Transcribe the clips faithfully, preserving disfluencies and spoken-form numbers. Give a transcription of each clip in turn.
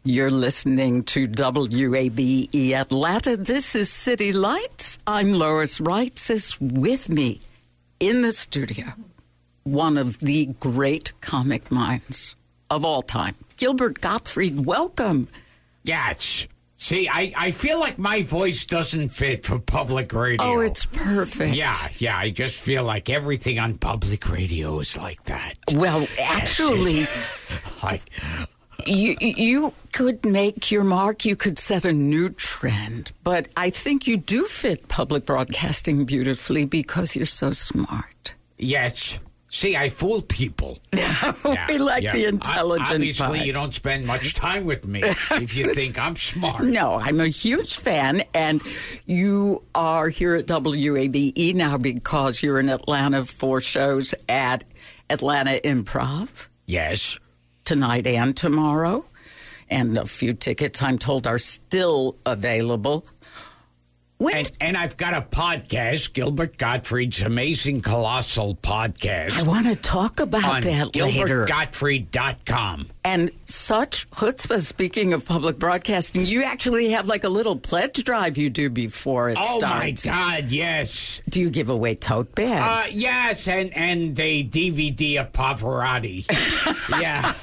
You're listening to W A B E Atlanta. This is City Lights. I'm Lois Reitzes. With me in the studio, one of the great comic minds of all time, Gilbert Gottfried. Welcome. Yes. See, I, I feel like my voice doesn't fit for public radio. Oh, it's perfect. Yeah, yeah. I just feel like everything on public radio is like that. Well, actually, like, you you could make your mark. You could set a new trend. But I think you do fit public broadcasting beautifully because you're so smart. yes. See, I fool people. Yeah, we like yeah. the intelligent Obviously, part. you don't spend much time with me if you think I'm smart. No, I'm a huge fan, and you are here at W A B E now because you're in Atlanta for shows at Atlanta Improv. Yes. Tonight and tomorrow, and a few tickets, I'm told, are still available. When And, and I've got a podcast, Gilbert Gottfried's Amazing Colossal Podcast. I want to talk about on that Gilbert later. Gottfried dot com. And such chutzpah, speaking of public broadcasting, you actually have like a little pledge drive you do before it Oh, starts. my God, yes. Do you give away tote Uh, bags? yes, and, and a D V D of Pavarotti. yeah.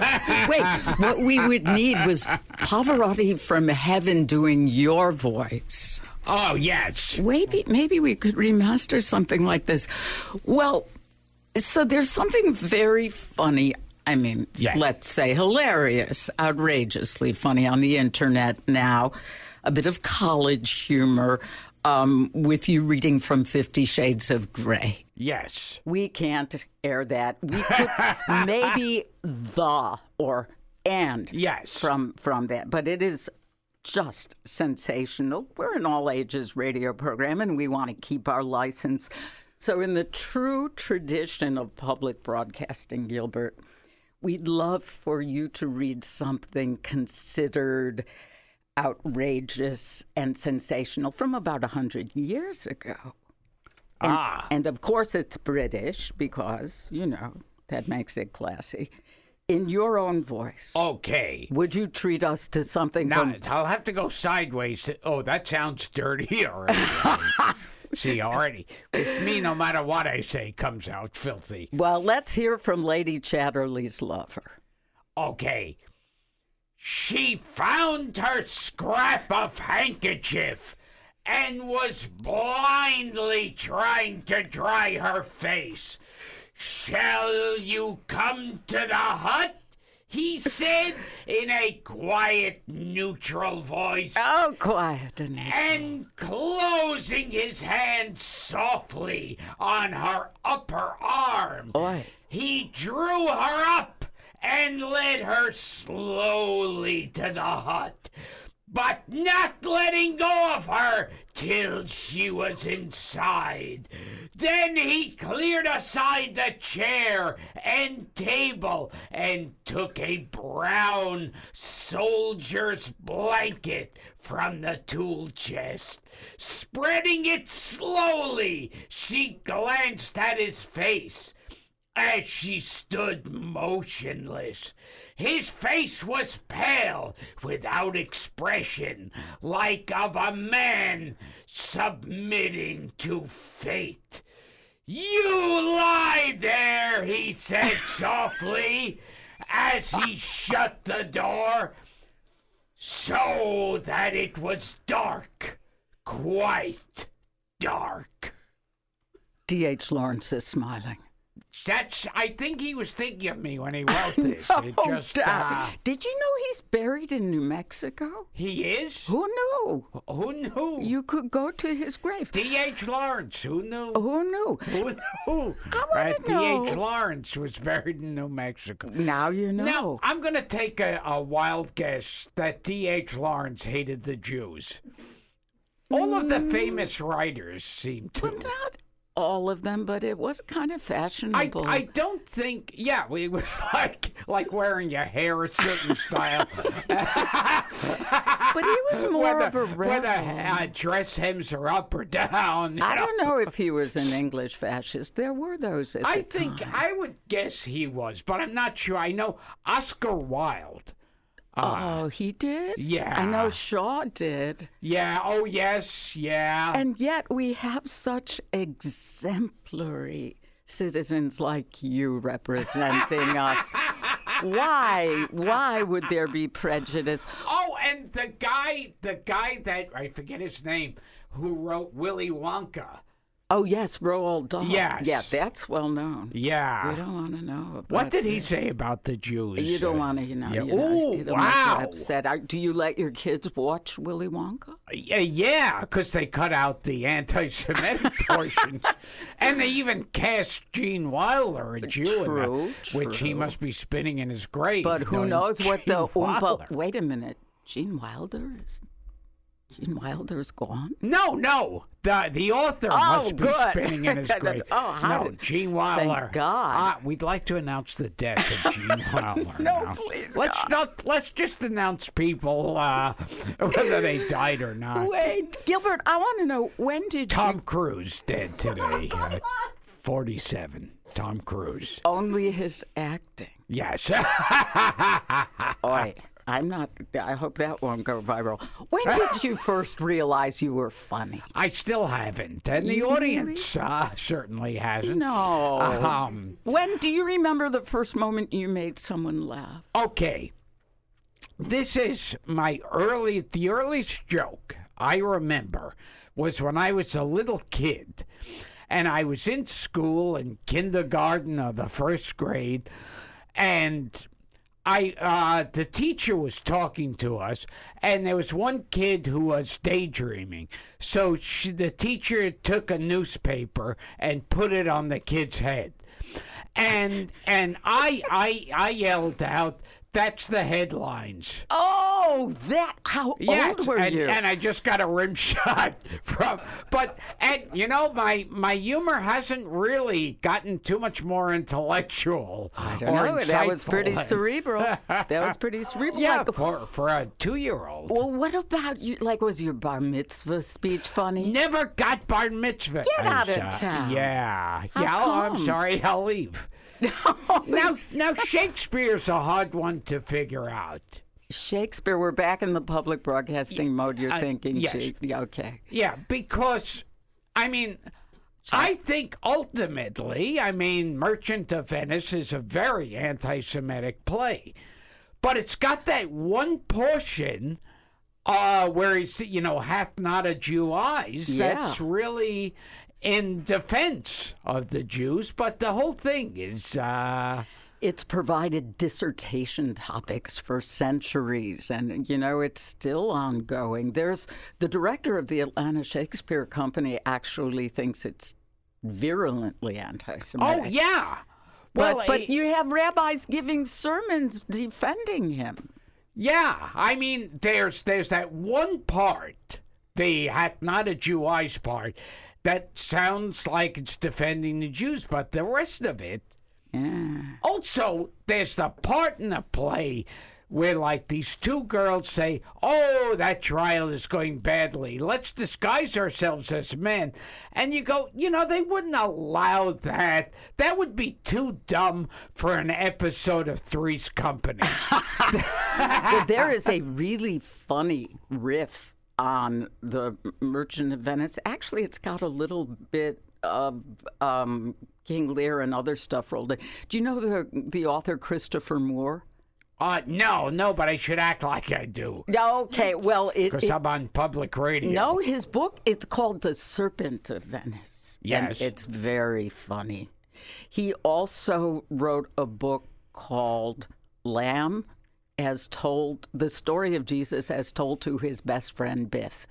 Wait, what we would need was Pavarotti from heaven doing your voice. Oh, yes. Maybe, maybe we could remaster something like this. Well, so there's something very funny, I mean, Yeah. let's say hilarious, outrageously funny on the internet now, a bit of college humor um, with you reading from Fifty Shades of Grey. Yes. We can't air that. We could maybe the or and Yes. from from that, but it is just sensational. We're an all ages radio program, and we want to keep our license. So, in the true tradition of public broadcasting, Gilbert, we'd love for you to read something considered outrageous and sensational from about a hundred years ago. And, Ah. and of course, it's British because, you know, that makes it classy. In your own voice, Okay. would you treat us to something Now, from... I'll have to go sideways. Oh, that sounds dirty already. See, already. With me, no matter what I say, comes out filthy. Well, let's hear from Lady Chatterley's lover. Okay. She found her scrap of handkerchief and was blindly trying to dry her face. Shall you come to the hut? He said in a quiet, neutral voice. Oh, quiet and... And closing his hand softly on her upper arm, Boy. he drew her up and led her slowly to the hut, but not letting go of her till she was inside. Then he cleared aside the chair and table and took a brown soldier's blanket from the tool chest. Spreading it slowly, she glanced at his face as she stood motionless. His face was pale, without expression, like of a man submitting to fate. You lie there, he said softly, as he shut the door, so that it was dark, quite dark. D H. Lawrence is smiling. That's. I think he was thinking of me when he wrote this. Oh, It just. da- Uh, Did you know he's buried in New Mexico? he is. Who knew? Who knew? You could go to his grave. D H. Lawrence. Who knew? Who knew? Who knew? I wanna Uh, D H. know. Lawrence was buried in New Mexico. Now you know. Now, I'm going to take a, a wild guess that D H. Lawrence hated the Jews. All of the famous writers seem to. Well, not all of them, but it was kind of I, fashionable. I don't think, yeah, it was like like wearing your hair a certain style. but he was more whether, of a whether rebel. uh, dress hems are up or down. you I know. don't know if he was an English fascist. There were those at I the think time. I would guess he was, but I'm not sure. I know Oscar Wilde. Uh, oh, he did? yeah. I know Shaw did. Yeah, oh, yes, yeah. And yet we have such exemplary citizens like you representing us. Why? Why would there be prejudice? Oh, and the guy, the guy that, I forget his name, who wrote Willy Wonka. Oh, yes, Roald Dahl. Yes. Yeah, that's well known. Yeah. We don't want to know about What did he that. say about the Jews? You don't Uh, want to, you know. yeah. You know Ooh, it'll wow. Make you upset. Are- Do you let your kids watch Willy Wonka? Yeah, yeah, because they cut out the anti-Semitic portions, and they even cast Gene Wilder, a Jew, in True, that, which he true. must be spinning in his grave. But who knowing knows what the Gene Oompa... Wilder. Wait a minute. Gene Wilder is... Gene Wilder's gone? No, no, the the author Oh, must be good. spinning in his grave. Oh, how no, did- Gene Wilder. Thank God. Uh, we'd like to announce the death of Gene Wilder. No, now. please, Let's God. not. Let's just announce people uh, whether they died or not. Wait, Gilbert, I want to know, when did Tom you... Cruise dead today. Uh, Forty-seven. Tom Cruise. Only his acting. Yes. Oi, I'm not... I hope that won't go viral. When did you first realize you were funny? I still haven't, and the audience uh, certainly hasn't. No. Um. When do you remember the first moment you made someone laugh? Okay. This is my early, the earliest joke I remember was when I was a little kid and I was in school in kindergarten or the first grade, and I uh, the teacher was talking to us, and there was one kid who was daydreaming. So she, the teacher took a newspaper and put it on the kid's head. And and I I I yelled out, "That's the headlines." Oh, that... How Yes, old were and, you? and I just got a rim shot from. But and you know, my my humor hasn't really gotten too much more intellectual. I don't or know. That was insightful. pretty cerebral. That was pretty cerebral. Yeah, Like, for for a two year old. well, what about you? Like, was your bar mitzvah speech funny? Never got bar mitzvah. Get out of uh, town. Yeah, How yeah. Oh, I'm come? sorry. I'll leave. Now, now Shakespeare's a hard one to figure out. Shakespeare, we're back in the public broadcasting mode, you're uh, thinking. yes. Shake- yeah, okay. Yeah, because, I mean, I think ultimately, I mean, Merchant of Venice is a very anti-Semitic play. But it's got that one portion uh, where he's, you know, hath not a Jew eyes. Yeah. That's really in defense of the Jews. But the whole thing is... Uh, It's provided dissertation topics for centuries, and you know it's still ongoing. There's the director of the Atlanta Shakespeare Company actually thinks it's virulently anti-Semitic. oh, yeah. but Well, but it- you have rabbis giving sermons defending him. Yeah, I mean, there's there's that one part, the hath not a Jew eyes part, that sounds like it's defending the Jews, but the rest of it. Yeah. Also, there's the part in the play where, like, these two girls say, "Oh, that trial is going badly. Let's disguise ourselves as men." And you go, you know, they wouldn't allow that. That would be too dumb for an episode of Three's Company. Well, there is a really funny riff on the Merchant of Venice. Actually, it's got a little bit of um, King Lear and other stuff rolled in. Do you know the the author Christopher Moore? Uh, no, no, but I should act like I do. Okay, well, it, Because it I'm on public radio. no, his book, it's called The Serpent of Venice. Yes. And it's very funny. He also wrote a book called Lamb, as told, the story of Jesus as told to his best friend Biff.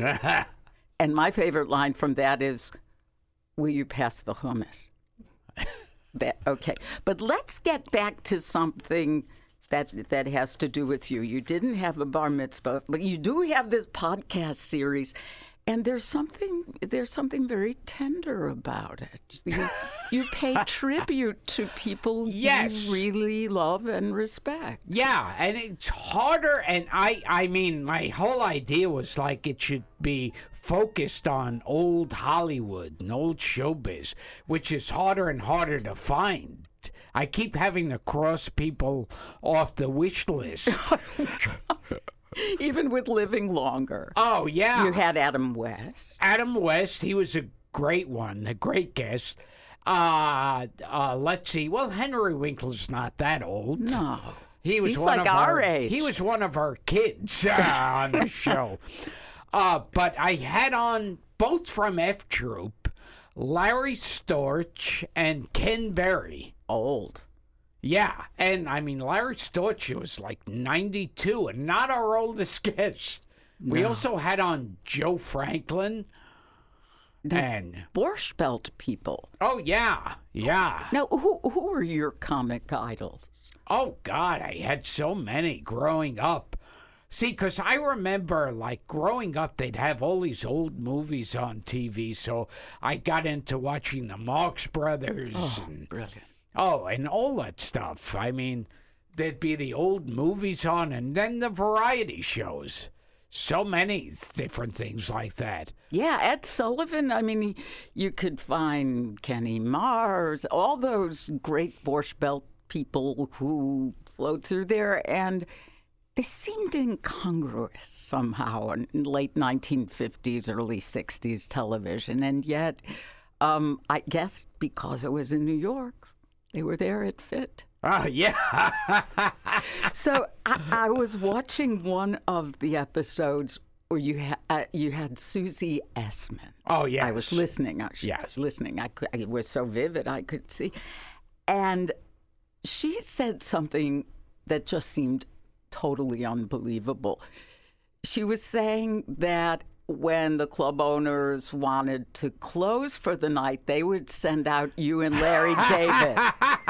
And my favorite line from that is, "Will you pass the hummus?" That, okay. But let's get back to something that that has to do with you. You didn't have a bar mitzvah, but you do have this podcast series, and there's something there's something very tender about it. You, you pay tribute to people Yes. you really love and respect. Yeah, and it's harder, and I, I mean, my whole idea was like it should be focused on old Hollywood and old showbiz, which is harder and harder to find. I keep having to cross people off the wish list. Even with living longer. Oh, yeah. You had Adam West. Adam West, he was a great one, a great guest. Uh, uh, let's see. Well, Henry Winkler's not that old. No. He was He's one like of our our age. He was one of our kids uh, on the show. Uh, but I had on both from F Troop, Larry Storch and Ken Berry. Old. Yeah, and I mean Larry Storch was like ninety-two, and not our oldest guest. No. We also had on Joe Franklin. The and Borscht Belt people. Oh yeah, yeah. Now, who who were your comic idols? Oh God, I had so many growing up. See, because I remember, like, growing up, they'd have all these old movies on T V, so I got into watching the Marx Brothers. Oh, and, brilliant. Oh, and all that stuff. I mean, there'd be the old movies on, and then the variety shows. So many different things like that. Yeah, Ed Sullivan. I mean, you could find Kenny Mars, all those great Borscht Belt people who flowed through there, and they seemed incongruous somehow in late nineteen fifties, early sixties television. And yet, um, I guess because it was in New York, they were there, it fit. Oh, yeah. So I, I was watching one of the episodes where you, ha- uh, you had Susie Essman. Oh, yes. I was listening. I should Yes. say, listening. I could, it was so vivid, I could see. And she said something that just seemed totally unbelievable. She was saying that when the club owners wanted to close for the night, they would send out you and Larry David.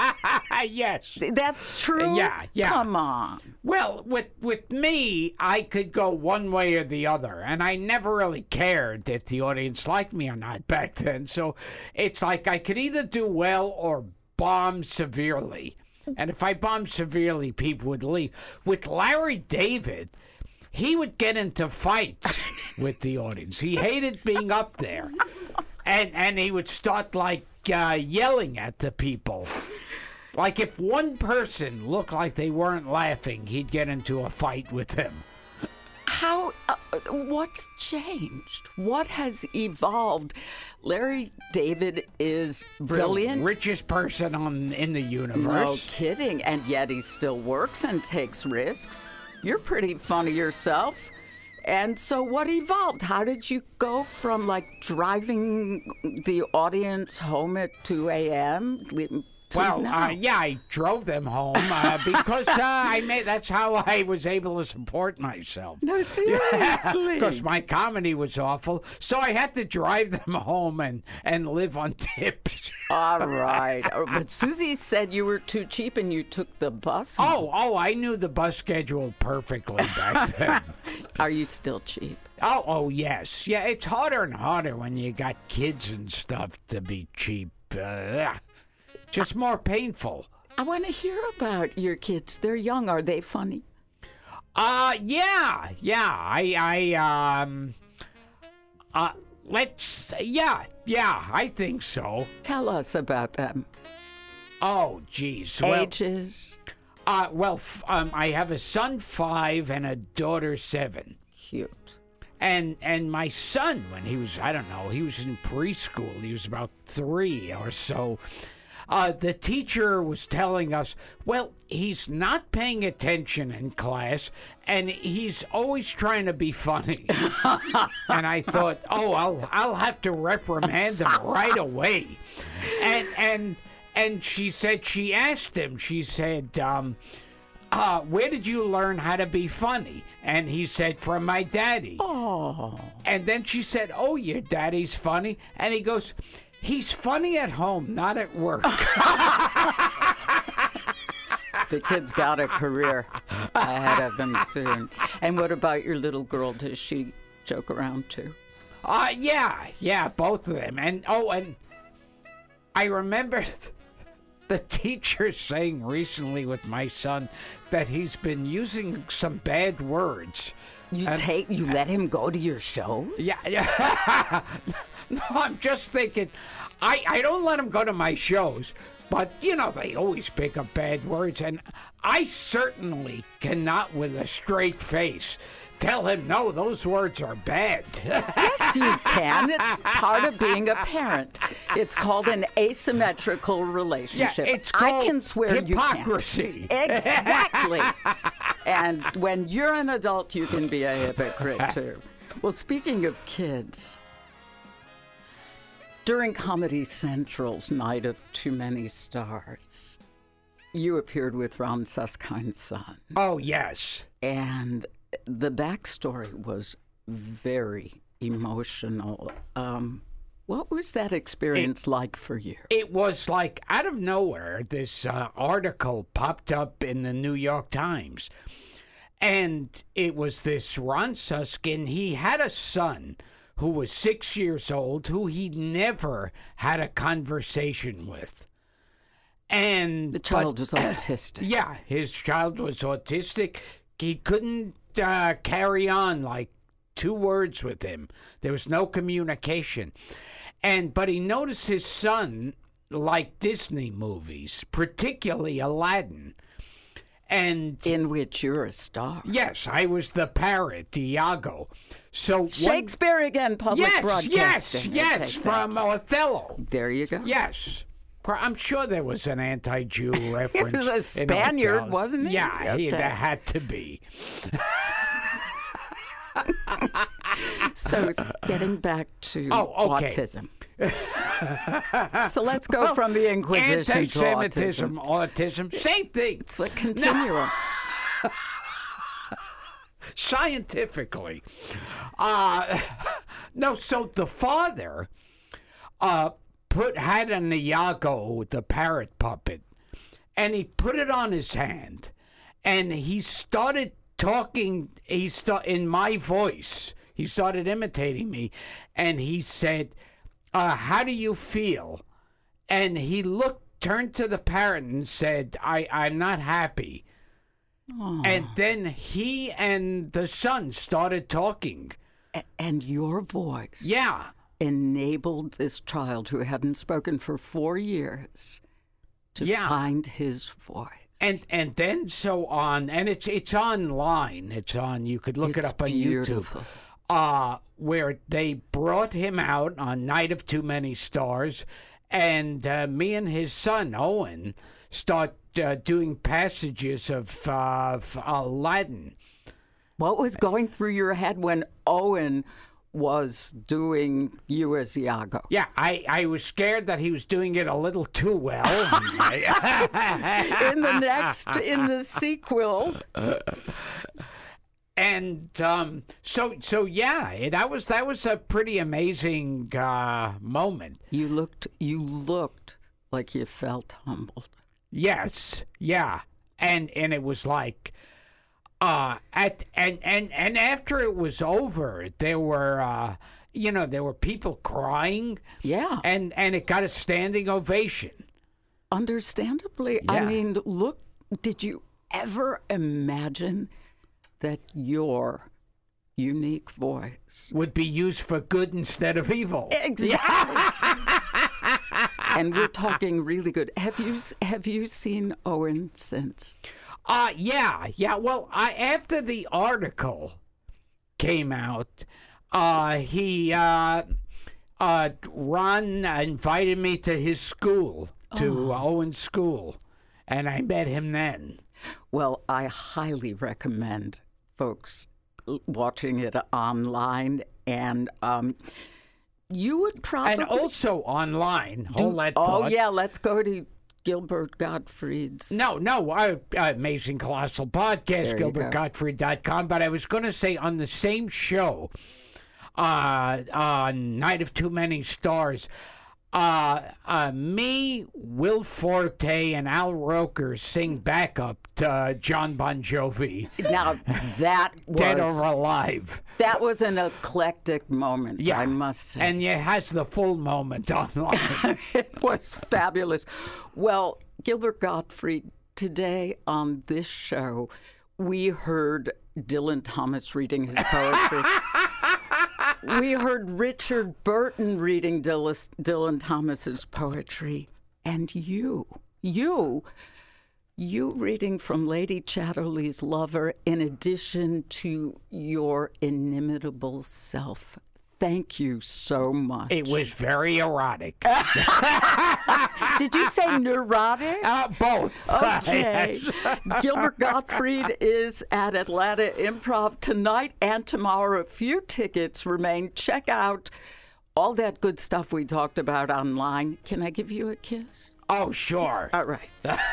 Yes. That's true? Yeah, yeah. Come on. Well, with with me, I could go one way or the other, and I never really cared if the audience liked me or not back then. So it's like I could either do well or bomb severely. And if I bombed severely, people would leave. With Larry David, he would get into fights with the audience. He hated being up there. And and he would start, like, uh, yelling at the people. Like, if one person looked like they weren't laughing, he'd get into a fight with them. How, uh, what's changed? What has evolved? Larry David is brilliant. The richest person on in the universe. No kidding. And yet he still works and takes risks. You're pretty funny yourself. And so what evolved? How did you go from, like, driving the audience home at two a.m.? Well, uh, yeah, I drove them home uh, because uh, I made. That's how I was able to support myself. No, seriously. Because my comedy was awful, so I had to drive them home and, and live on tips. All right. But Susie said you were too cheap and you took the bus home. Oh, oh, I knew the bus schedule perfectly back then. Are you still cheap? Oh, oh, yes. Yeah, it's harder and harder when you got kids and stuff to be cheap. Uh, just more painful. I want to hear about your kids. They're young. Are they funny? Uh, yeah, yeah. I, I, um, uh, let's, yeah, yeah, I think so. Tell us about them. Oh, geez. Well, Ages? Uh, well, f- um, I have a son five and a daughter seven. Cute. And and my son, when he was, I don't know, he was in preschool. He was about three or so. Uh, the teacher was telling us, well, he's not paying attention in class, and he's always trying to be funny. And I thought, oh, I'll I'll have to reprimand him right away. And and and she said, she asked him, she said, um, uh, where did you learn how to be funny? And he said, from my daddy. Oh. And then she said, oh, your daddy's funny? And he goes, he's funny at home, not at work. The kid's got a career ahead of him soon. And what about your little girl? Does she joke around too? Uh, yeah, yeah, both of them. And, oh, and I remember the teacher saying recently with my son that he's been using some bad words. You And- take, you let him go to your shows? Yeah, yeah. No, I'm just thinking, I, I don't let him go to my shows, but, you know, they always pick up bad words, and I certainly cannot, with a straight face, tell him, no, those words are bad. Yes, you can. It's part of being a parent. It's called an asymmetrical Yeah, relationship. it's called I can swear hypocrisy. you can't. Exactly. And when you're an adult, you can be a hypocrite, too. Well, speaking of kids, during Comedy Central's Night of Too Many Stars, you appeared with Ron Suskind's son. Oh, yes. And the backstory was very emotional. Um, what was that experience it, like for you? It was like out of nowhere, this uh, article popped up in the New York Times. And it was this Ron Suskind. He had a son who was six years old who he never had a conversation with. And the child but, was autistic. Yeah, his child was autistic. He couldn't uh, carry on like two words with him. There was no communication. And but he noticed his son liked Disney movies, particularly Aladdin. And in which you're a star. Yes, I was the parrot, Iago. So Shakespeare one, again, public yes, broadcasting. Yes, yes, okay, from Othello. There you go. Yes. I'm sure there was an anti-Jew reference. It was a Spaniard, wasn't it? Yeah, okay. he, there had to be. So getting back to oh, okay. autism. So let's go well, from the Inquisition anti-Semitism, to autism. autism, same thing. It's a continuum. No. Scientifically. Uh, no, so the father uh, put had an Iago, the parrot puppet, and he put it on his hand, and he started talking he st- in my voice. He started imitating me, and he said, uh, how do you feel? And he looked, turned to the parrot and said, I, I'm not happy. Aww. And then he and the son started talking. A- and your voice yeah. enabled this child who hadn't spoken for four years to yeah. find his voice. And and then so on, and it's it's online. It's on. You could look it's it up on beautiful. YouTube. Uh, where they brought him out on Night of Too Many Stars, and uh, me and his son Owen start uh, doing passages of, uh, of Aladdin. What was going through your head when Owen was doing you as Iago? Yeah, I, I was scared that he was doing it a little too well. In the next, in the sequel. And um, so, so yeah, that was that was a pretty amazing uh, moment. You looked, you looked like you felt humbled. Yes, yeah, and and it was like, uh, at and and and after it was over, there were, uh, you know, there were people crying. Yeah, and and it got a standing ovation. Understandably, yeah. I mean, look, did you ever imagine that your unique voice would be used for good instead of evil? Exactly. And we're talking really good. Have you have you seen Owen since? Uh yeah, yeah. Well, I after the article came out, uh he uh uh Ron invited me to his school, to oh. Owen's school, and I met him then. Well, I highly recommend folks watching it online, and um, you would probably and also online. Do, hold that oh thought. yeah, let's go to Gilbert Gottfried's. No, no, uh, Amazing Colossal Podcast, Gilbert Gottfried dot com. But I was going to say on the same show, uh, on Night of Too Many Stars. Uh, uh, me, Will Forte, and Al Roker sing backup to uh, John Bon Jovi. Now that was Dead or Alive. That was an eclectic moment, yeah. I must say. And it has the full moment online. It was fabulous. Well, Gilbert Gottfried, today on this show, we heard Dylan Thomas reading his poetry. We heard Richard Burton reading Dylan, Dylan Thomas's poetry. And you, you, you reading from Lady Chatterley's Lover in addition to your inimitable self. Thank you so much. It was very erotic. Did you say neurotic? Uh, both. Okay. Gilbert Gottfried is at Atlanta Improv tonight and tomorrow. A few tickets remain. Check out all that good stuff we talked about online. Can I give you a kiss? Oh, sure. All right.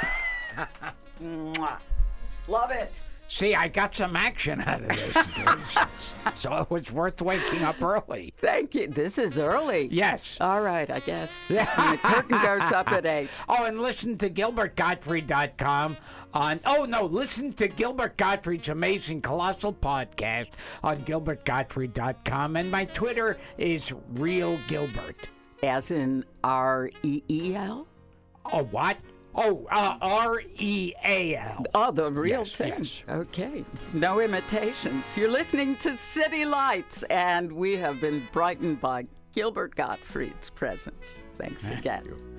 Mwah. Love it. See, I got some action out of this. So it was worth waking up early. Thank you. This is early. Yes. All right, I guess. And the curtain goes up at eight. Oh, and listen to Gilbert Gottfried dot com on, oh, no, listen to Gilbert Gottfried's amazing Colossal podcast on Gilbert Gottfried dot com. And my Twitter is Real Gilbert. As in R E E L? Oh, what? Oh, uh, R E A L. Oh, the real Yes, thing. yes. Okay. No imitations. You're listening to City Lights, and we have been brightened by Gilbert Gottfried's presence. Thanks Thank again. you.